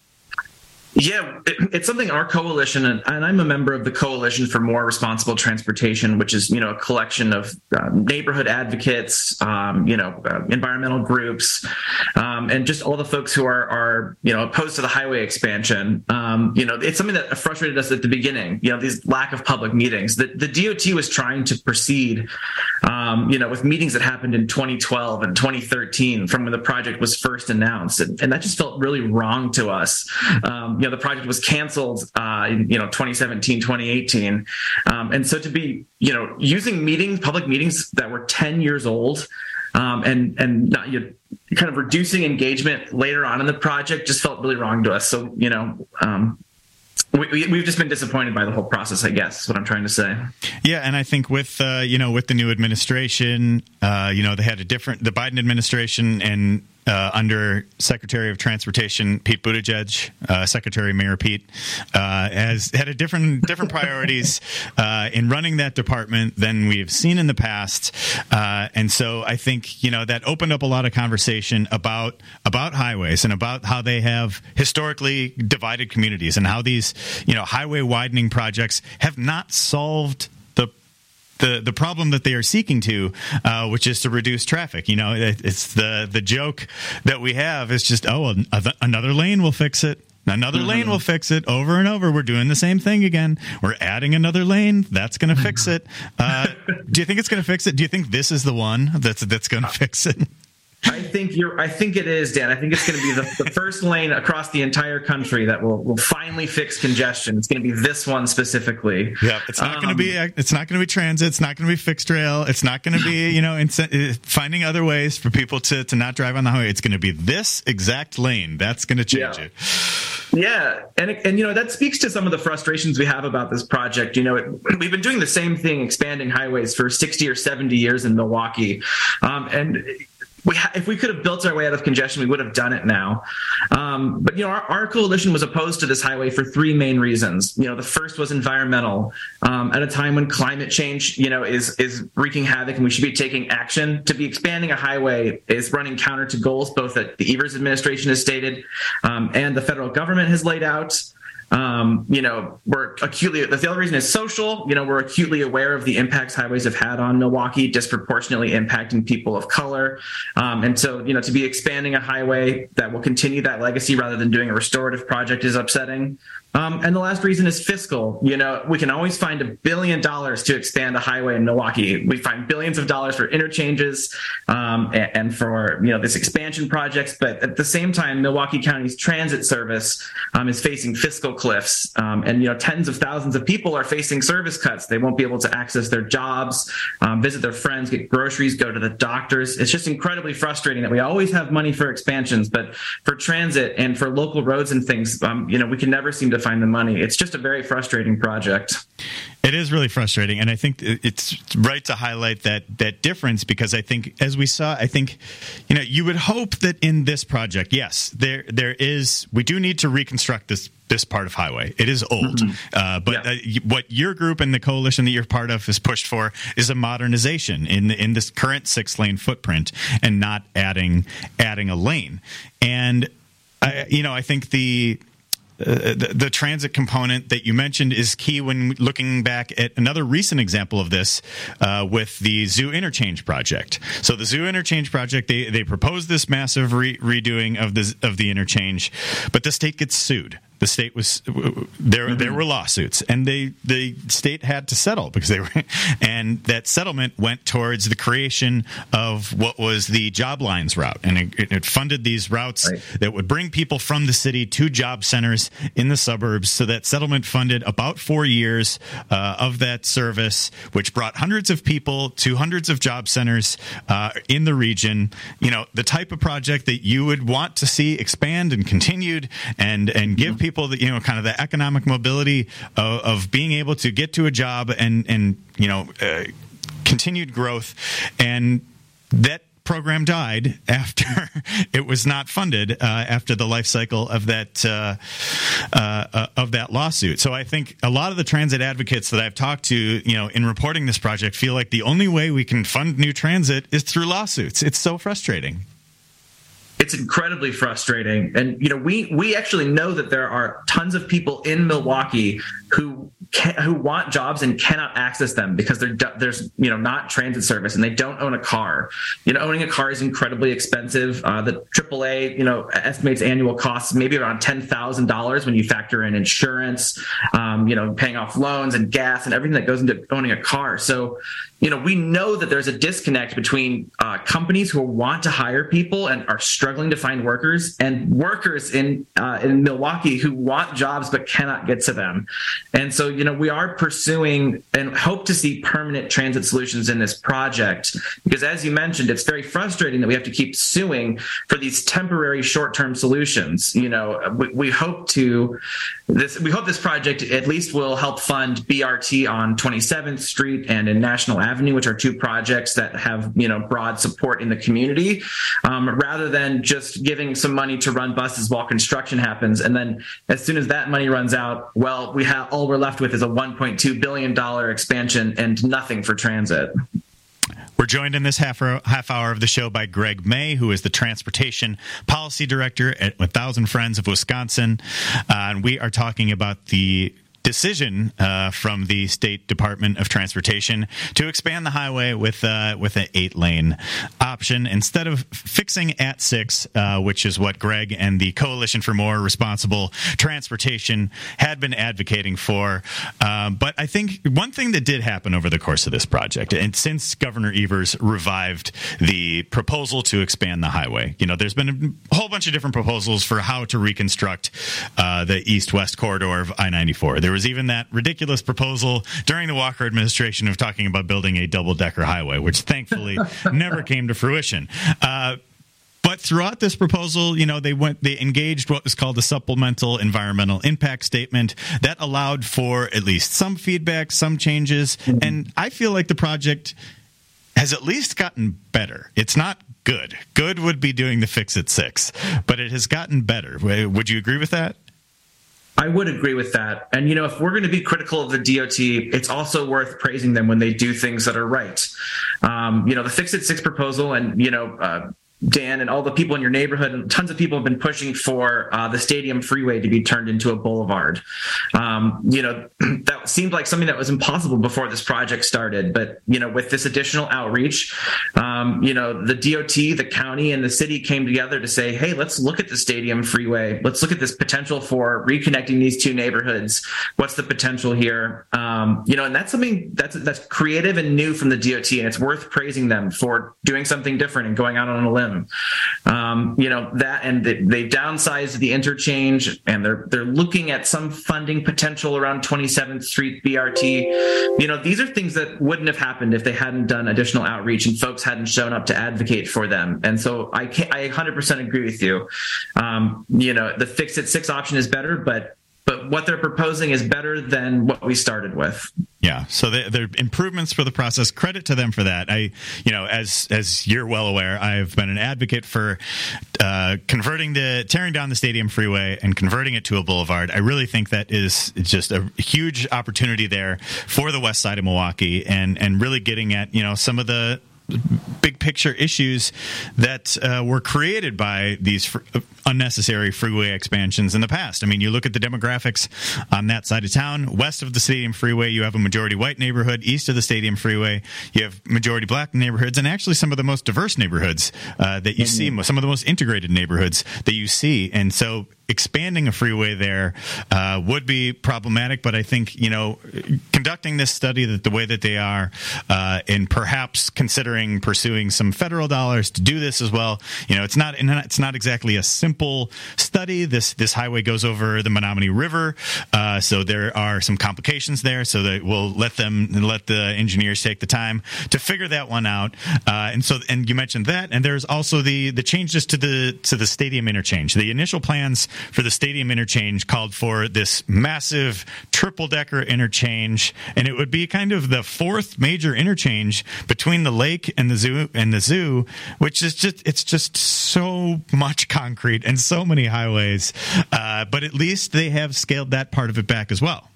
Yeah, it, it's something our coalition, and, and I'm a member of the Coalition for More Responsible Transportation, which is, you know, a collection of uh, neighborhood advocates, um, you know, uh, environmental groups, um, and just all the folks who are, are, you know, opposed to the highway expansion. Um, you know, it's something that frustrated us at the beginning, you know, these lack of public meetings. The, the D O T was trying to proceed, um, you know, with meetings that happened in twenty twelve and twenty thirteen from when the project was first announced. And, and that just felt really wrong to us. Um, You know, the project was canceled, uh, in, you know, twenty seventeen, twenty eighteen. Um, and so to be, you know, using meetings, public meetings that were ten years old, um, and, and not, you know, kind of reducing engagement later on in the project just felt really wrong to us. So, you know, um, we, we've just been disappointed by the whole process, I guess, is what I'm trying to say. Yeah, and I think with, uh, you know, with the new administration, uh, you know, they had a different, the Biden administration and Uh, under Secretary of Transportation Pete Buttigieg, uh, Secretary Mayor Pete, uh, has had a different different priorities uh, in running that department than we've seen in the past, uh, and so I think, you know, that opened up a lot of conversation about about highways and about how they have historically divided communities and how these, you know, highway widening projects have not solved the the problem that they are seeking to, uh, which is to reduce traffic. You know, it, it's the the joke that we have is just, oh, another lane will fix it. Another mm-hmm. lane will fix it over and over. We're doing the same thing again. We're adding another lane. That's going to fix it. Uh, do you think it's going to fix it? Do you think this is the one that's that's going to fix it? I think you're. I think it is, Dan. I think it's going to be the, the first lane across the entire country that will, will finally fix congestion. It's going to be this one specifically. Yeah, it's not um, going to be. It's not going to be transit. It's not going to be fixed rail. It's not going to be, you know, inc- finding other ways for people to to not drive on the highway. It's going to be this exact lane. That's going to change yeah. it. Yeah, and and you know, that speaks to some of the frustrations we have about this project. You know, it, we've been doing the same thing, expanding highways for sixty or seventy years in Milwaukee, um, and. We ha- if we could have built our way out of congestion, we would have done it now. Um, but, you know, our, our coalition was opposed to this highway for three main reasons. You know, the first was environmental. Um, at a time when climate change, you know, is is wreaking havoc and we should be taking action. To be expanding a highway is running counter to goals both that the Evers administration has stated um, and the federal government has laid out. Um, you know, we're acutely, the other reason is social. You know, we're acutely aware of the impacts highways have had on Milwaukee, disproportionately impacting people of color. Um, and so, you know, to be expanding a highway that will continue that legacy rather than doing a restorative project is upsetting. Um, and the last reason is fiscal. You know, we can always find a billion dollars to expand a highway in Milwaukee. We find billions of dollars for interchanges um, and, and for, you know, this expansion projects. But at the same time, Milwaukee County's transit service um, is facing fiscal cliffs. Um, and, you know, tens of thousands of people are facing service cuts. They won't be able to access their jobs, um, visit their friends, get groceries, go to the doctors. It's just incredibly frustrating that we always have money for expansions, but for transit and for local roads and things, um, you know, we can never seem to find the money. It's just a very frustrating project. It is really frustrating, and I think it's right to highlight that that difference, because I think, as we saw, I think, you know, you would hope that in this project, yes, there there is, we do need to reconstruct this this part of highway. It is old, mm-hmm. uh, but yeah. uh, what your group and the coalition that you're part of has pushed for is a modernization in in this current six lane footprint, and not adding adding a lane. And I, you know, I think the. Uh, the, the transit component that you mentioned is key when looking back at another recent example of this uh, with the Zoo Interchange project. So the Zoo Interchange project, they they proposed this massive re- redoing of the of the interchange, but the state gets sued. The state was there. Mm-hmm. There were lawsuits, and they the state had to settle because they were, and that settlement went towards the creation of what was the Job Lines route, and it, it funded these routes right. that would bring people from the city to job centers in the suburbs. So that settlement funded about four years uh, of that service, which brought hundreds of people to hundreds of job centers uh, in the region. You know, the type of project that you would want to see expand and continued, and and give people. People that, you know, kind of the economic mobility of, of being able to get to a job and, and you know, uh, continued growth. And that program died after it was not funded uh, after the life cycle of that uh, uh, of that lawsuit. So I think a lot of the transit advocates that I've talked to, you know, in reporting this project, feel like the only way we can fund new transit is through lawsuits. It's so frustrating. It's incredibly frustrating. And, you know, we we actually know that there are tons of people in Milwaukee who can, who want jobs and cannot access them because there's, you know, not transit service, and they don't own a car. You know, owning a car is incredibly expensive. Uh, the triple A, you know, estimates annual costs maybe around ten thousand dollars when you factor in insurance, um, you know, paying off loans and gas and everything that goes into owning a car. So, you know, we know that there's a disconnect between uh, companies who want to hire people and are struggling to find workers, and workers in uh, in Milwaukee who want jobs but cannot get to them. And so, you know, we are pursuing and hope to see permanent transit solutions in this project, because, as you mentioned, it's very frustrating that we have to keep suing for these temporary short-term solutions. You know, we, we hope to this we hope this project at least will help fund B R T on twenty-seventh Street and in National Avenue, which are two projects that have, you know, broad support in the community, um, rather than just giving some money to run buses while construction happens. And then as soon as that money runs out, well, we have all we're left with is a one point two billion dollars expansion and nothing for transit. We're joined in this half hour, half hour of the show by Greg May, who is the Transportation Policy Director at one thousand Friends of Wisconsin. Uh, and we are talking about the decision uh, from the State Department of Transportation to expand the highway with uh, with an eight-lane option instead of fixing at six, uh, which is what Greg and the Coalition for More Responsible Transportation had been advocating for. Uh, but I think one thing that did happen over the course of this project, and since Governor Evers revived the proposal to expand the highway, you know, there's been a whole bunch of different proposals for how to reconstruct uh, the east-west corridor of I ninety-four. There There was even that ridiculous proposal during the Walker administration of talking about building a double-decker highway, which thankfully never came to fruition. Uh, but throughout this proposal, you know, they went, they engaged what was called a supplemental environmental impact statement that allowed for at least some feedback, some changes, mm-hmm. and I feel like the project has at least gotten better. It's not good. Good would be doing the fix at six, but it has gotten better. Would you agree with that? I would agree with that. And, you know, if we're going to be critical of the D O T, it's also worth praising them when they do things that are right. Um, you know, the Fix It Six proposal and, you know, uh, Dan and all the people in your neighborhood, and tons of people have been pushing for uh, the Stadium Freeway to be turned into a boulevard. Um, you know, that seemed like something that was impossible before this project started. But, you know, with this additional outreach, um, you know, the D O T, the county, and the city came together to say, hey, let's look at the Stadium Freeway. Let's look at this potential for reconnecting these two neighborhoods. What's the potential here? Um, you know, and that's something that's that's creative and new from the D O T, and it's worth praising them for doing something different and going out on a limb. Um, you know, that, and they, they've downsized the interchange, and they're they're looking at some funding potential around twenty-seventh Street B R T. You know, these are things that wouldn't have happened if they hadn't done additional outreach and folks hadn't shown up to advocate for them. And so I can't, I one hundred percent agree with you. Um, you know, the Fix It Six option is better, but But know, what they're proposing is better than what we started with. Yeah, so they, they're improvements for the process. Credit to them for that. I, you know, as as you're well aware, I've been an advocate for uh, converting the tearing down the stadium freeway and converting it to a boulevard. I really think that is just a huge opportunity there for the west side of Milwaukee, and and really getting at, you know, some of the big picture issues that uh, were created by these fr- unnecessary freeway expansions in the past. I mean, you look at the demographics on that side of town. West of the Stadium Freeway, you have a majority white neighborhood. East of the Stadium Freeway, you have majority black neighborhoods, and actually some of the most diverse neighborhoods uh, that you mm-hmm. see, some of the most integrated neighborhoods that you see. And so expanding a freeway there uh, would be problematic, but I think, you know, conducting this study that the way that they are, uh, and perhaps considering pursuing some federal dollars to do this as well, you know, it's not it's not exactly a simple study. This this highway goes over the Menominee River, uh, so there are some complications there. So that we'll let them let the engineers take the time to figure that one out. Uh, and so, and you mentioned that, and there's also the the changes to the to the stadium interchange. The initial plans for the stadium interchange called for this massive triple-decker interchange, and it would be kind of the fourth major interchange between the lake and the zoo and the zoo, which is just it's just so much concrete and so many highways. Uh, but at least they have scaled that part of it back as well.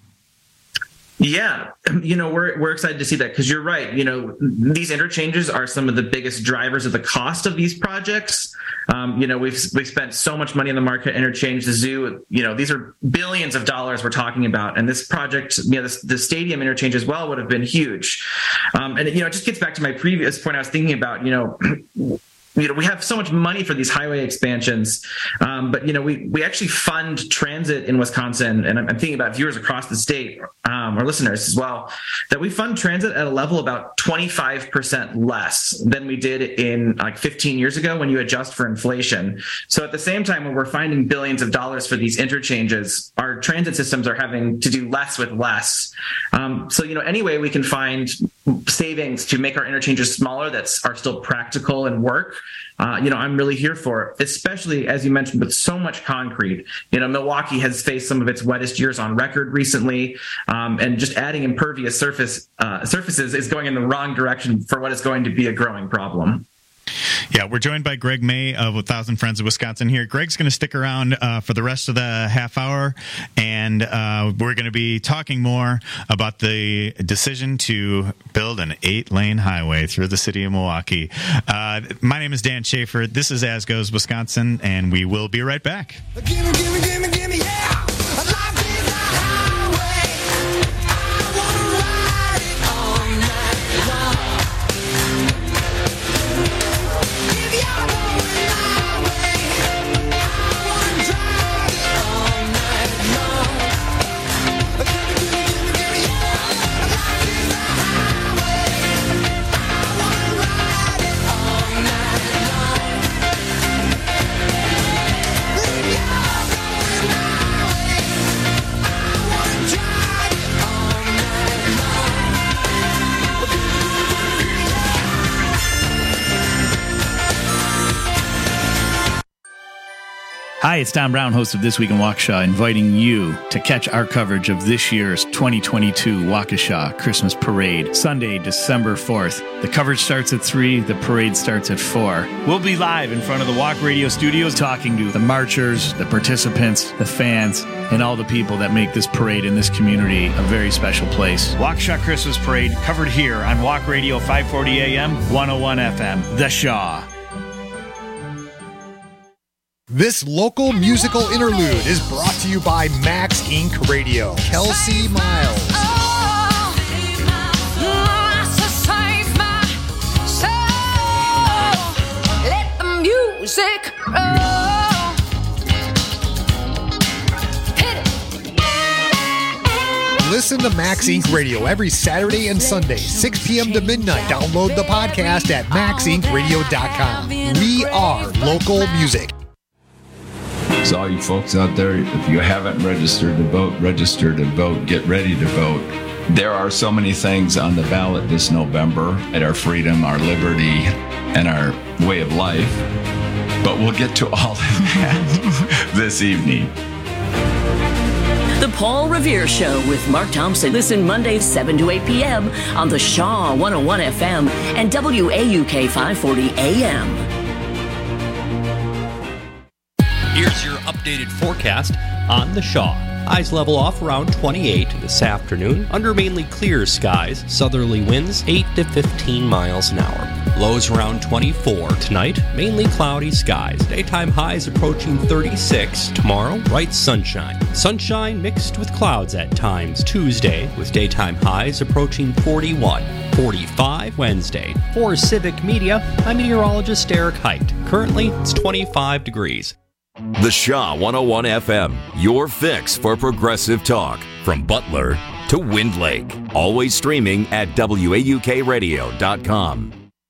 Yeah, you know, we're we're excited to see that, because you're right. You know, these interchanges are some of the biggest drivers of the cost of these projects. Um, you know, we've we've spent so much money in the Marquette interchange, the zoo. You know, these are billions of dollars we're talking about, and this project, you know, this, the stadium interchange as well would have been huge. Um, and you know, it just gets back to my previous point I was thinking about. You know. You know, we have so much money for these highway expansions, um, but, you know, we, we actually fund transit in Wisconsin, and I'm, I'm thinking about viewers across the state, um, or listeners as well, that we fund transit at a level about twenty-five percent less than we did in like fifteen years ago when you adjust for inflation. So at the same time, when we're finding billions of dollars for these interchanges, our transit systems are having to do less with less. Um, so, you know, any way we can find savings to make our interchanges smaller that are still practical and work, Uh, you know, I'm really here for it, especially, as you mentioned, with so much concrete. You know, Milwaukee has faced some of its wettest years on record recently, um, and just adding impervious surface uh, surfaces is going in the wrong direction for what is going to be a growing problem. Yeah, we're joined by Greg May of A Thousand Friends of Wisconsin here. Greg's going to stick around uh, for the rest of the half hour, and uh, we're going to be talking more about the decision to build an eight-lane highway through the city of Milwaukee. Uh, my name is Dan Schaefer. This is As Goes Wisconsin, and we will be right back. Gimme, gimme, gimme, gimme, yeah! Hi, it's Tom Brown, host of This Week in Waukesha, inviting you to catch our coverage of this year's twenty twenty-two Waukesha Christmas Parade, Sunday, December fourth. The coverage starts at three, the parade starts at four. We'll be live in front of the Walk Radio studios talking to the marchers, the participants, the fans, and all the people that make this parade in this community a very special place. Waukesha Christmas Parade, covered here on Walk Radio five forty A M, one oh one F M, The Shaw. This local musical interlude is brought to you by Max Incorporated Radio. Kelsey Miles. Let the music roll. Listen to Max Incorporated Radio every Saturday and Sunday, six p.m. to midnight. Download the podcast at max inc radio dot com. We are local music. So all you folks out there, if you haven't registered to vote, register to vote, get ready to vote. There are so many things on the ballot this November at our freedom, our liberty, and our way of life. But we'll get to all of that this evening. The Paul Revere Show with Mark Thompson. Listen Mondays seven to eight p.m. on the Shaw one oh one F M and W A U K five forty A M. Here's your updated forecast on the Shaw. Highs level off around twenty-eight this afternoon under mainly clear skies. Southerly winds eight to fifteen miles an hour. Lows around twenty-four tonight. Mainly cloudy skies. Daytime highs approaching thirty-six. Tomorrow, bright sunshine. Sunshine mixed with clouds at times Tuesday with daytime highs approaching forty-one. forty-five Wednesday. For Civic Media, I'm meteorologist Eric Height. Currently, it's twenty-five degrees. The Shaw one oh one F M, your fix for progressive talk. From Butler to Wind Lake. Always streaming at W A U K radio dot com.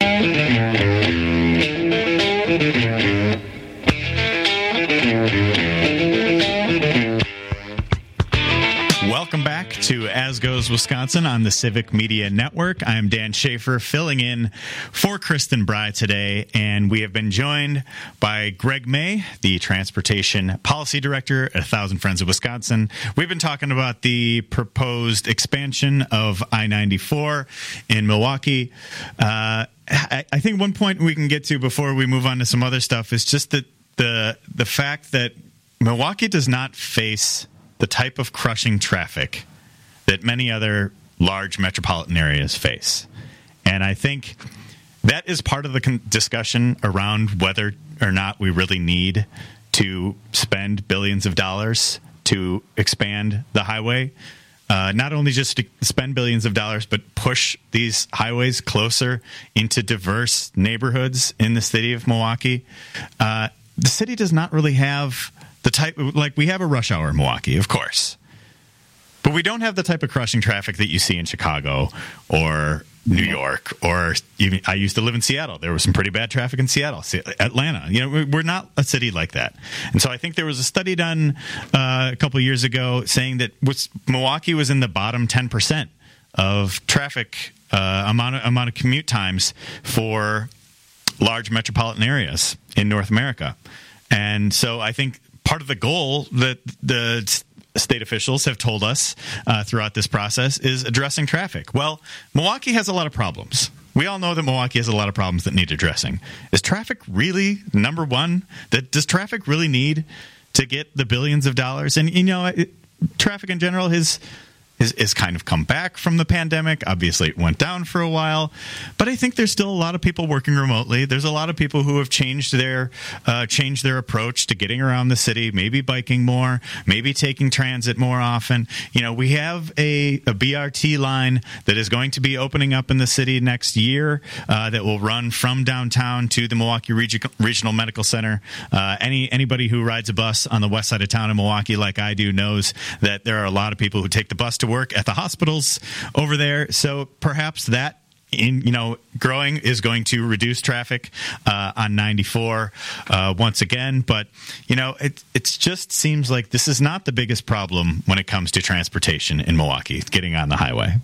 Welcome back to As Goes Wisconsin on the Civic Media Network. I'm Dan Schaefer filling in for Kristen Bry today, and we have been joined by Greg May, the Transportation Policy Director at A Thousand Friends of Wisconsin. We've been talking about the proposed expansion of I ninety-four in Milwaukee. Uh, I, I think one point we can get to before we move on to some other stuff is just that the the fact that Milwaukee does not face the type of crushing traffic that many other large metropolitan areas face. And I think that is part of the con- discussion around whether or not we really need to spend billions of dollars to expand the highway. Uh, not only just to spend billions of dollars, but push these highways closer into diverse neighborhoods in the city of Milwaukee. Uh, the city does not really have the type, like we have a rush hour in Milwaukee, of course, but we don't have the type of crushing traffic that you see in Chicago or New York, or even I used to live in Seattle. There was some pretty bad traffic in Seattle, Atlanta. You know, we're not a city like that. And so I think there was a study done uh, a couple of years ago saying that Milwaukee was in the bottom ten percent of traffic uh, amount of, amount of commute times for large metropolitan areas in North America. And so I think part of the goal that the state officials have told us uh, throughout this process is addressing traffic. Well, Milwaukee has a lot of problems. We all know that Milwaukee has a lot of problems that need addressing. Is traffic really number one? That does traffic really need to get the billions of dollars? And, you know, it, traffic in general has is, is kind of come back from the pandemic. Obviously, it went down for a while. But I think there's still a lot of people working remotely. There's a lot of people who have changed their uh, changed their approach to getting around the city, maybe biking more, maybe taking transit more often. You know, we have a, a B R T line that is going to be opening up in the city next year uh, that will run from downtown to the Milwaukee Reg- Regional Medical Center. Uh, any anybody who rides a bus on the west side of town in Milwaukee like I do knows that there are a lot of people who take the bus to work at the hospitals over there. So perhaps that in you know growing is going to reduce traffic uh, on ninety-four uh, once again. But you know it it just seems like this is not the biggest problem when it comes to transportation in Milwaukee, getting on the highway.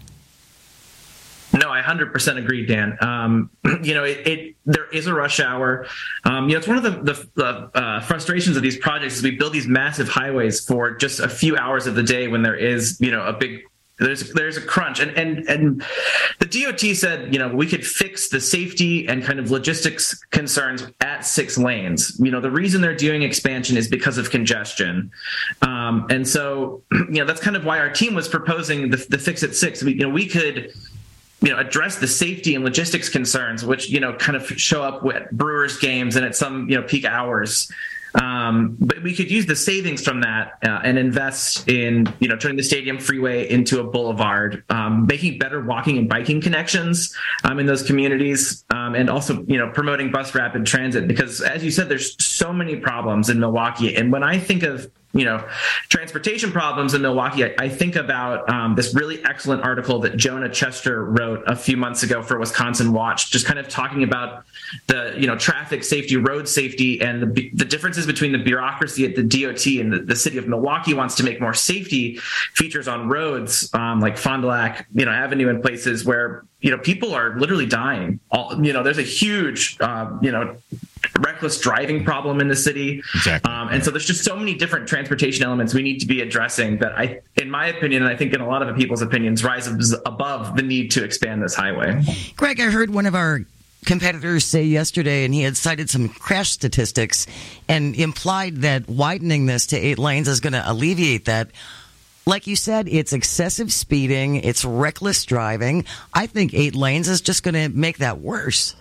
No, I one hundred percent agree, Dan. Um, you know, it, it there is a rush hour. Um, you know, it's one of the, the, the uh, frustrations of these projects is we build these massive highways for just a few hours of the day when there is, you know, a big there's there's a crunch. And and and the D O T said, you know, we could fix the safety and kind of logistics concerns at six lanes. You know, the reason they're doing expansion is because of congestion. Um, and so, you know, that's kind of why our team was proposing the, the fix at six. We, you know, we could you know, address the safety and logistics concerns, which, you know, kind of show up with Brewers games and at some, you know, peak hours. Um, but we could use the savings from that uh, and invest in, you know, turning the stadium freeway into a boulevard, um, making better walking and biking connections um, in those communities, um, and also, you know, promoting bus rapid transit. Because as you said, there's so many problems in Milwaukee. And when I think of you know, transportation problems in Milwaukee, I, I think about um, this really excellent article that Jonah Chester wrote a few months ago for Wisconsin Watch, just kind of talking about the, you know, traffic safety, road safety, and the, the differences between the bureaucracy at the D O T and the, the city of Milwaukee wants to make more safety features on roads um, like Fond du Lac, you know, Avenue, and places where you know, people are literally dying. All, you know, there's a huge, uh, you know, reckless driving problem in the city. Exactly. Um, and so there's just so many different transportation elements we need to be addressing that I, in my opinion, and I think in a lot of people's opinions, rise above the need to expand this highway. Greg, I heard one of our competitors say yesterday, and he had cited some crash statistics and implied that widening this to eight lanes is going to alleviate that. Like you said, it's excessive speeding, it's reckless driving. I think eight lanes is just going to make that worse.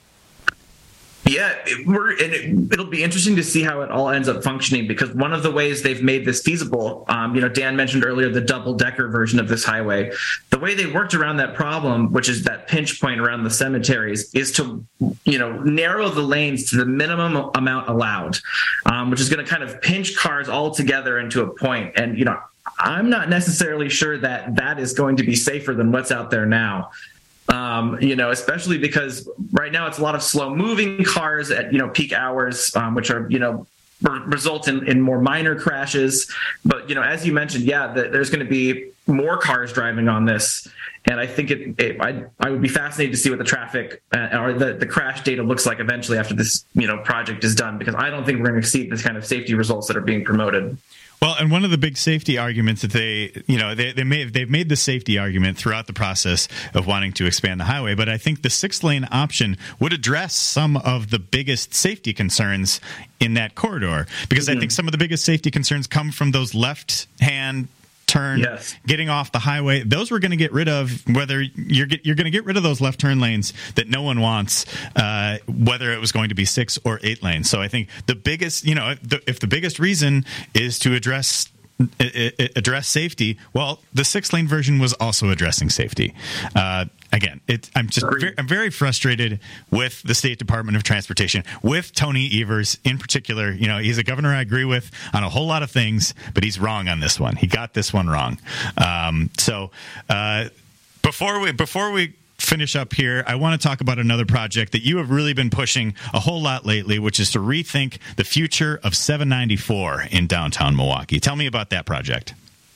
Yeah, it, we're, and it, it'll be interesting to see how it all ends up functioning, because one of the ways they've made this feasible, um, you know, Dan mentioned earlier the double-decker version of this highway. The way they worked around that problem, which is that pinch point around the cemeteries, is to, you know, narrow the lanes to the minimum amount allowed, um, which is going to kind of pinch cars all together into a point. And, you know, I'm not necessarily sure that that is going to be safer than what's out there now. Um, you know, especially because right now it's a lot of slow moving cars at, you know, peak hours, um, which are, you know, re- result in, in more minor crashes. But, you know, as you mentioned, yeah, the, there's going to be more cars driving on this. And I think it, it I, I would be fascinated to see what the traffic uh, or the, the crash data looks like eventually after this, you know, project is done, because I don't think we're going to see this kind of safety results that are being promoted. Well, and one of the big safety arguments that they, you know, they, they made, they've made the safety argument throughout the process of wanting to expand the highway. But I think the six lane option would address some of the biggest safety concerns in that corridor, because mm-hmm. I think some of the biggest safety concerns come from those left hand turn, yes. getting off the highway. Those we're going to get rid of, whether you're get, you're going to get rid of those left turn lanes that no one wants, uh, whether it was going to be six or eight lanes. So I think the biggest, you know, the, if the biggest reason is to address it, it, address safety, well, the six lane version was also addressing safety. Uh, Again, it, I'm just very, I'm very frustrated with the State Department of Transportation, with Tony Evers in particular. You know, he's a governor I agree with on a whole lot of things, but he's wrong on this one. He got this one wrong. Um, so uh, before we before we finish up here, I want to talk about another project that you have really been pushing a whole lot lately, which is to rethink the future of seven ninety-four in downtown Milwaukee. Tell me about that project.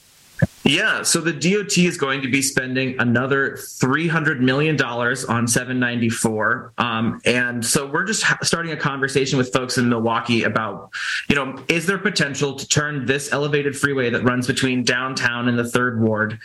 Yeah, so the D O T is going to be spending another three hundred million dollars on seven ninety-four. Um, and so we're just ha- starting a conversation with folks in Milwaukee about, you know, is there potential to turn this elevated freeway that runs between downtown and the third ward,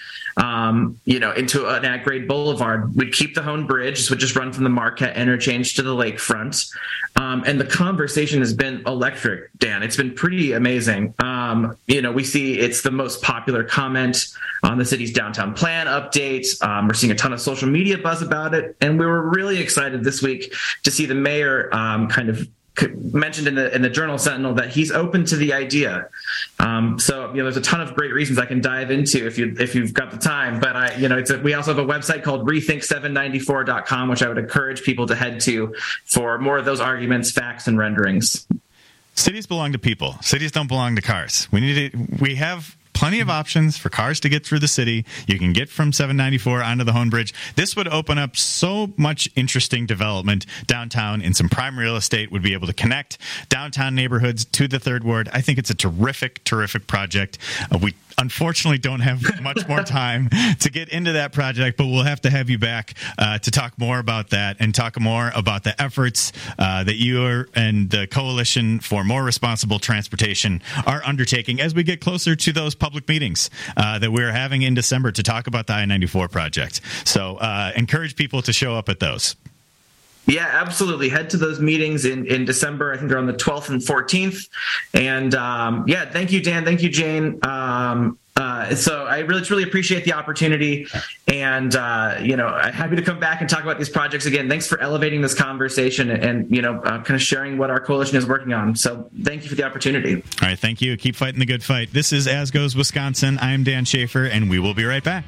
um, you know, into an at-grade boulevard? We'd keep the Hone Bridge, which would just run from the Marquette interchange to the lakefront. Um, and the conversation has been electric, Dan. It's been pretty amazing. Um, you know, we see it's the most popular comment on the city's downtown plan update. Um, we're seeing a ton of social media buzz about it. And we were really excited this week to see the mayor um, kind of mentioned in the in the Journal Sentinel that he's open to the idea. Um, so, you know, there's a ton of great reasons I can dive into if you if you've got the time. But I, you know, it's a, we also have a website called rethink seven ninety-four dot com, which I would encourage people to head to for more of those arguments, facts, and renderings. Cities belong to people. Cities don't belong to cars. We need to, we have plenty of options for cars to get through the city. You can get from seven ninety-four onto the Hone Bridge. This would open up so much interesting development downtown, in some prime real estate, would be able to connect downtown neighborhoods to the third ward. I think it's a terrific, terrific project. Uh, we unfortunately don't have much more time to get into that project, but we'll have to have you back uh, to talk more about that and talk more about the efforts uh, that you are, and the Coalition for More Responsible Transportation are undertaking as we get closer to those public meetings uh, that we're having in December to talk about the I ninety-four project. So uh, encourage people to show up at those. Yeah, absolutely. Head to those meetings in, in December. I think they're on the twelfth and fourteenth. And um, yeah, thank you, Dan. Thank you, Jane. Um, uh, so I really, truly appreciate the opportunity. And, uh, you know, I'm happy to come back and talk about these projects again. Thanks for elevating this conversation and, and you know, uh, kind of sharing what our coalition is working on. So thank you for the opportunity. All right. Thank you. Keep fighting the good fight. This is As Goes Wisconsin. I'm Dan Schaefer, and we will be right back.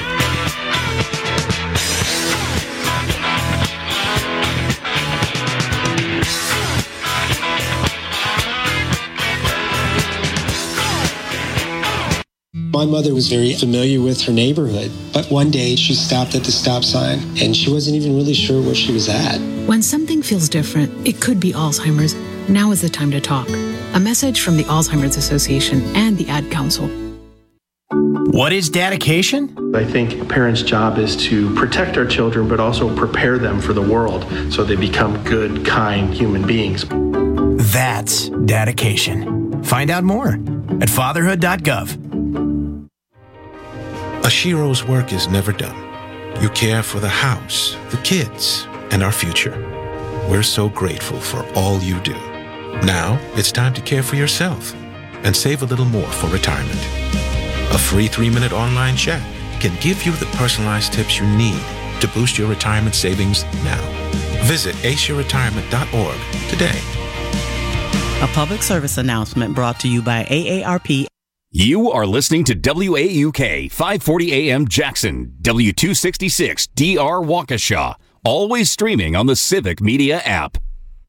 My mother was very familiar with her neighborhood, but one day she stopped at the stop sign and she wasn't even really sure where she was at. When something feels different, it could be Alzheimer's. Now is the time to talk. A message from the Alzheimer's Association and the Ad Council. What is dedication? I think a parent's job is to protect our children, but also prepare them for the world so they become good, kind human beings. That's dedication. Find out more at fatherhood dot gov. Ashiro's work is never done. You care for the house, the kids, and our future. We're so grateful for all you do. Now it's time to care for yourself and save a little more for retirement. A free three-minute online chat can give you the personalized tips you need to boost your retirement savings now. Visit ace your retirement dot org today. A public service announcement brought to you by A A R P. You are listening to W A U K five forty A M Jackson, W two sixty-six D R Waukesha, always streaming on the Civic Media app.